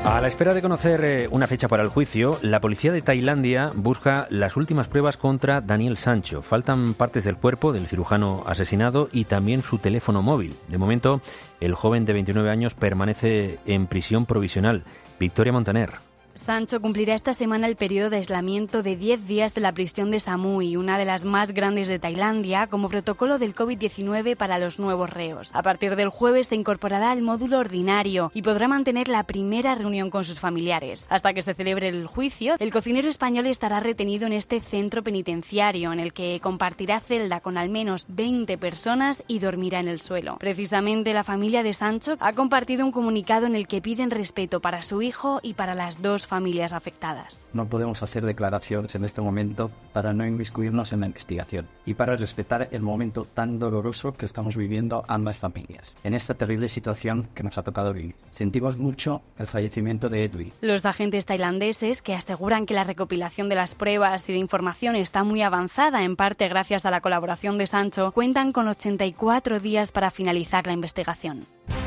A la espera de conocer una fecha para el juicio, la policía de Tailandia busca las últimas pruebas contra Daniel Sancho. Faltan partes del cuerpo del cirujano asesinado y también su teléfono móvil. De momento, el joven de 29 años permanece en prisión provisional. Victoria Montaner. Sancho cumplirá esta semana el periodo de aislamiento de 10 días de la prisión de Samui, una de las más grandes de Tailandia, como protocolo del COVID-19 para los nuevos reos. A partir del jueves se incorporará al módulo ordinario y podrá mantener la primera reunión con sus familiares. Hasta que se celebre el juicio, el cocinero español estará retenido en este centro penitenciario, en el que compartirá celda con al menos 20 personas y dormirá en el suelo. Precisamente la familia de Sancho ha compartido un comunicado en el que piden respeto para su hijo y para las dos familias afectadas. No podemos hacer declaraciones en este momento para no inmiscuirnos en la investigación y para respetar el momento tan doloroso que estamos viviendo ambas familias, en esta terrible situación que nos ha tocado vivir. Sentimos mucho el fallecimiento de Edwin. Los agentes tailandeses, que aseguran que la recopilación de las pruebas y de información está muy avanzada, en parte gracias a la colaboración de Sancho, cuentan con 84 días para finalizar la investigación.